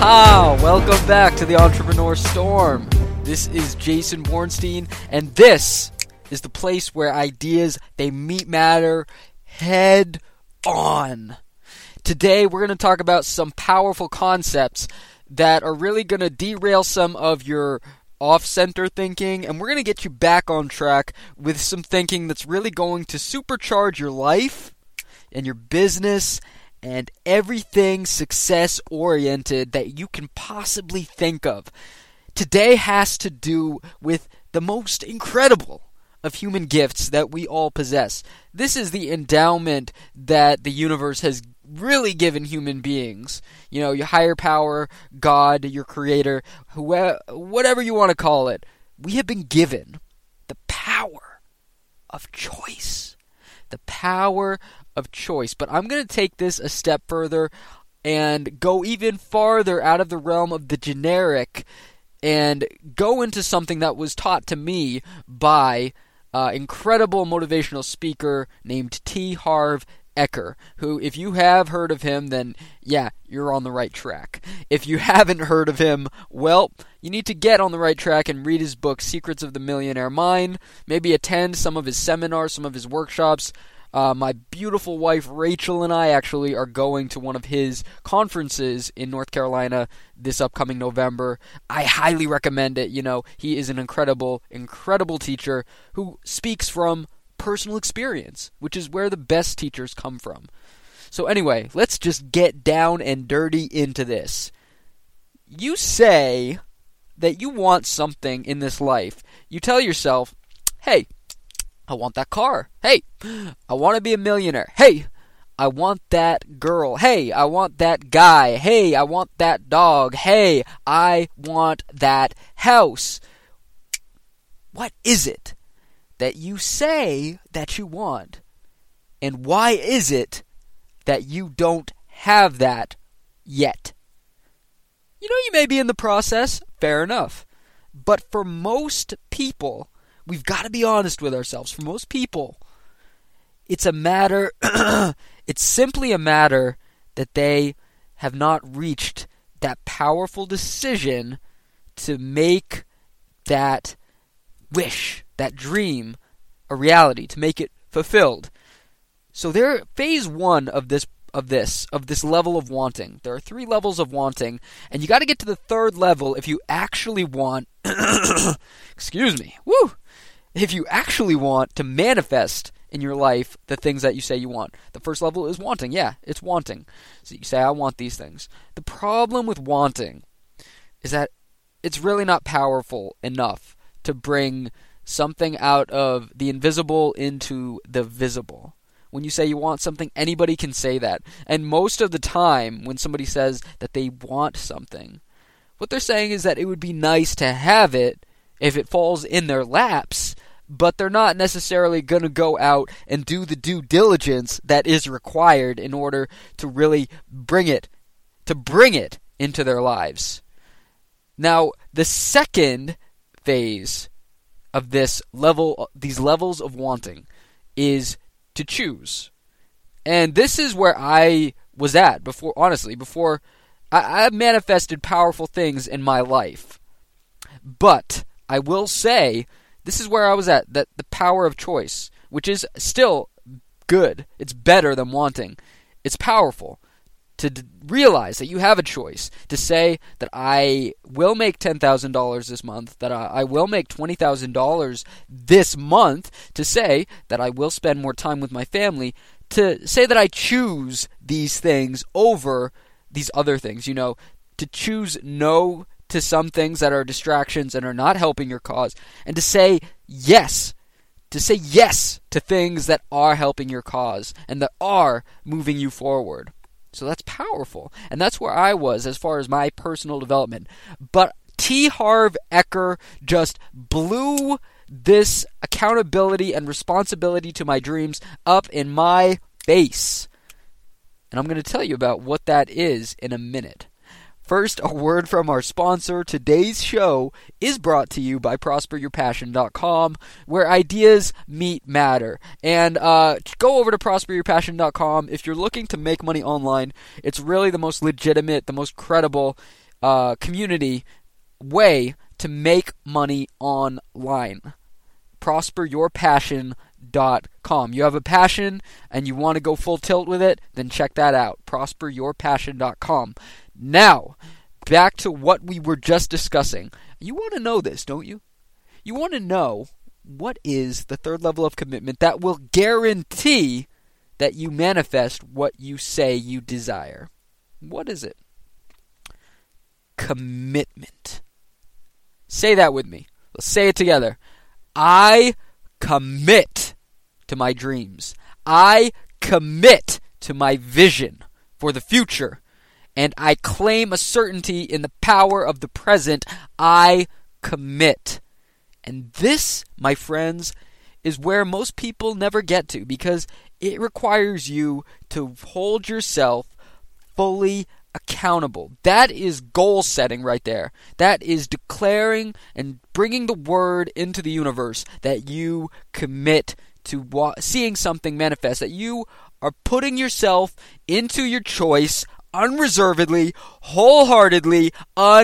Aha! Welcome back to the Entrepreneur Storm. This is Jason Bornstein, and this is the place where ideas, they meet matter head on. Today, we're going to talk about some powerful concepts that are really going to derail some of your off-center thinking, and we're going to get you back on track with some thinking that's really going to supercharge your life and your business and everything success-oriented that you can possibly think of. Today has to do with the most incredible of human gifts that we all possess. This is the endowment that the universe has really given human beings. You know, your higher power, God, your creator, whatever you want to call it. We have been given the power of choice. The power of choice. But I'm going to take this a step further and go even farther out of the realm of the generic and go into something that was taught to me by incredible motivational speaker named T. Harv Eker, who, if you have heard of him, then yeah, you're on the right track. If you haven't heard of him, well, you need to get on the right track and read his book, Secrets of the Millionaire Mind. Maybe attend some of his seminars, some of his workshops. My beautiful wife Rachel and I actually are going to one of his conferences in North Carolina this upcoming November. I highly recommend it. You know, he is an incredible, incredible teacher who speaks from personal experience, which is where the best teachers come from. So anyway, let's just get down and dirty into this. You say that you want something in this life. You tell yourself, hey, I want that car. Hey, I want to be a millionaire. Hey, I want that girl. Hey, I want that guy. Hey, I want that dog. Hey, I want that house. What is it that you say that you want? And why is it that you don't have that yet? You know, you may be in the process. Fair enough. But for most people, we've got to be honest with ourselves. For most people, it's simply a matter that they have not reached that powerful decision to make that wish, that dream, a reality, to make it fulfilled. So they're phase one of this level of wanting. There are 3 levels of wanting, and you got to get to the 3rd level if you actually want excuse me. Woo! If you actually want to manifest in your life the things that you say you want. The first level is wanting. Yeah, it's wanting. So you say, I want these things. The problem with wanting is that it's really not powerful enough to bring something out of the invisible into the visible. When you say you want something, anybody can say that. And most of the time, when somebody says that they want something, what they're saying is that it would be nice to have it if it falls in their laps, but they're not necessarily going to go out and do the due diligence that is required in order to really bring it into their lives. Now, the second phase of these levels of wanting is to choose. And this is where I was at before I manifested powerful things in my life. But I will say, this is where I was at, that the power of choice, which is still good. It's better than wanting. It's powerful to realize that you have a choice, to say that I will make $10,000 this month, that I will make $20,000 this month, to say that I will spend more time with my family, to say that I choose these things over these other things, you know, to choose no to some things that are distractions and are not helping your cause, and to say yes to things that are helping your cause and that are moving you forward. So that's powerful, and that's where I was as far as my personal development. But T. Harv Eker just blew this accountability and responsibility to my dreams up in my face. And I'm going to tell you about what that is in a minute. First, a word from our sponsor. Today's show is brought to you by ProsperYourPassion.com, where ideas meet matter. And go over to ProsperYourPassion.com. If you're looking to make money online, it's really the most legitimate, the most credible community way to make money online. ProsperYourPassion.com. You have a passion and you want to go full tilt with it, then check that out. ProsperYourPassion.com. Now, back to what we were just discussing. You want to know this, don't you? You want to know what is the third level of commitment that will guarantee that you manifest what you say you desire. What is it? Commitment. Say that with me. Let's say it together. I commit to my dreams. I commit to my vision for the future. And I claim a certainty in the power of the present. I commit. And this, my friends, is where most people never get to, because it requires you to hold yourself fully accountable. That is goal setting right there. That is declaring and bringing the word into the universe that you commit to seeing something manifest, that you are putting yourself into your choice unreservedly, wholeheartedly,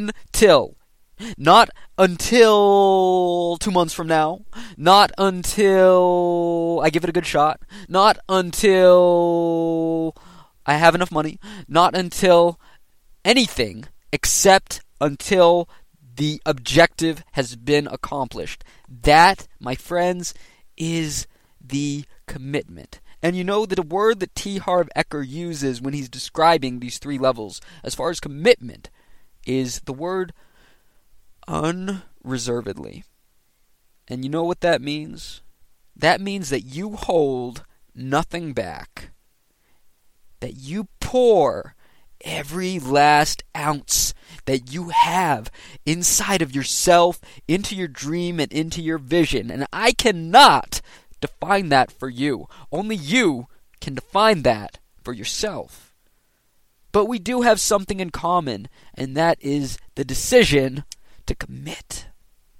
not until 2 months from now, not until I give it a good shot, not until I have enough money, not until anything except until the objective has been accomplished. That, my friends, is the commitment. And you know that the word that T. Harv Eker uses when he's describing these three levels as far as commitment is the word unreservedly. And you know what that means? That means that you hold nothing back. That you pour every last ounce that you have inside of yourself into your dream and into your vision. And I cannot define that for you. Only you can define that for yourself. But we do have something in common, and that is the decision to commit.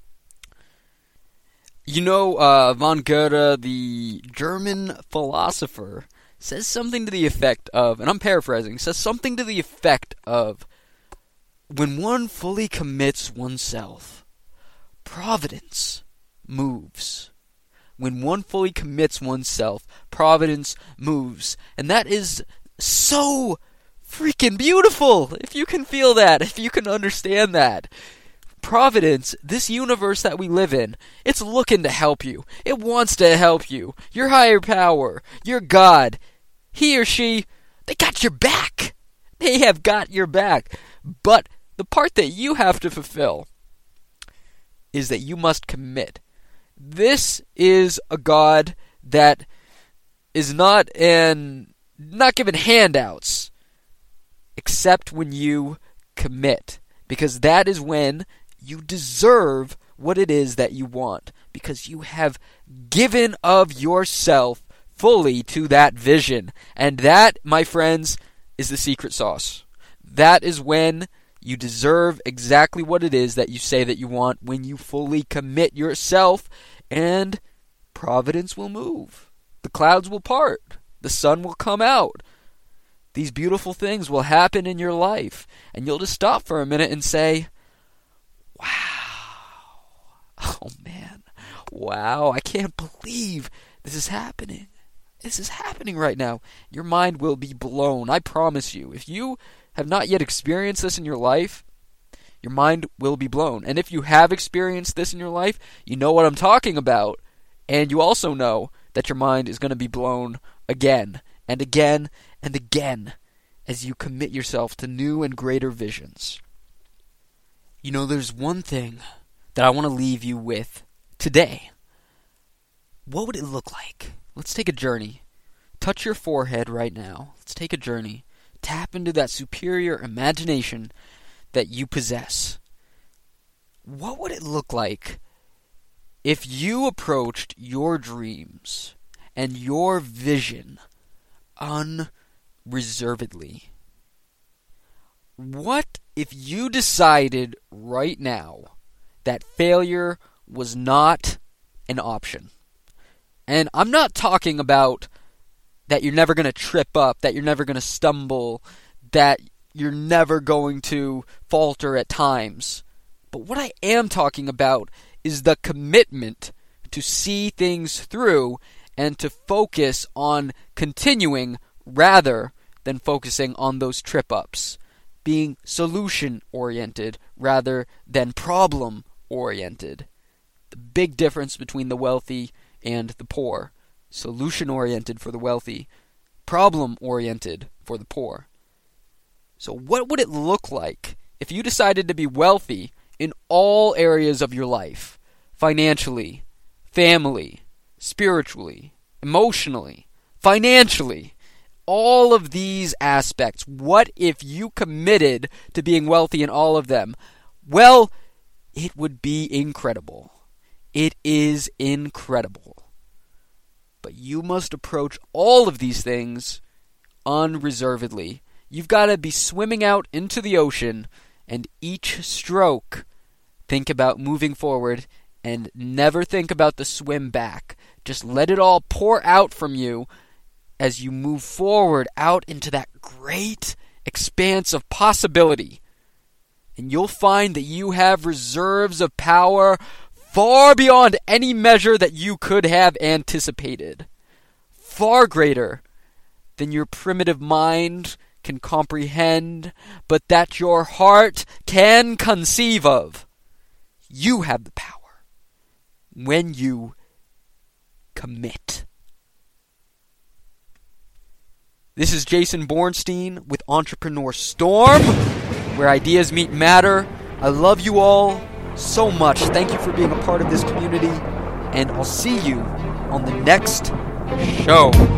You know, von Goethe, the German philosopher, says something to the effect of, and I'm paraphrasing, says something to the effect of, when one fully commits oneself, Providence moves. When one fully commits oneself, Providence moves. And that is so freaking beautiful, if you can feel that, if you can understand that. Providence, this universe that we live in, it's looking to help you. It wants to help you. Your higher power, your God, he or she, they got your back. They have got your back. But the part that you have to fulfill is that you must commit. This is a God that is not given handouts, except when you commit. Because that is when you deserve what it is that you want, because you have given of yourself fully to that vision. And that, my friends, is the secret sauce. That is when you deserve exactly what it is that you say that you want, when you fully commit yourself, and Providence will move. The clouds will part. The sun will come out. These beautiful things will happen in your life. And you'll just stop for a minute and say, wow. Oh man. Wow. I can't believe this is happening. This is happening right now. Your mind will be blown. I promise you. If you have not yet experienced this in your life, your mind will be blown. And if you have experienced this in your life, you know what I'm talking about. And you also know that your mind is going to be blown again and again and again as you commit yourself to new and greater visions. You know, there's one thing that I want to leave you with today. What would it look like? Let's take a journey. Touch your forehead right now. Let's take a journey. Tap into that superior imagination that you possess. What would it look like if you approached your dreams and your vision unreservedly? What if you decided right now that failure was not an option? And I'm not talking about that you're never going to trip up, that you're never going to stumble, that you're never going to falter at times. But what I am talking about is the commitment to see things through and to focus on continuing rather than focusing on those trip-ups. Being solution-oriented rather than problem-oriented. The big difference between the wealthy and the poor. Solution-oriented for the wealthy, problem-oriented for the poor. So what would it look like if you decided to be wealthy in all areas of your life? Financially, family, spiritually, emotionally, financially. All of these aspects. What if you committed to being wealthy in all of them? Well, it would be incredible. It is incredible. But you must approach all of these things unreservedly. You've got to be swimming out into the ocean, and each stroke, think about moving forward and never think about the swim back. Just let it all pour out from you as you move forward out into that great expanse of possibility. And you'll find that you have reserves of power far beyond any measure that you could have anticipated. Far greater than your primitive mind can comprehend, but that your heart can conceive of. You have the power when you commit. This is Jason Bornstein with Entrepreneur Storm, where ideas meet matter. I love you all so much. Thank you for being a part of this community, and I'll see you on the next show.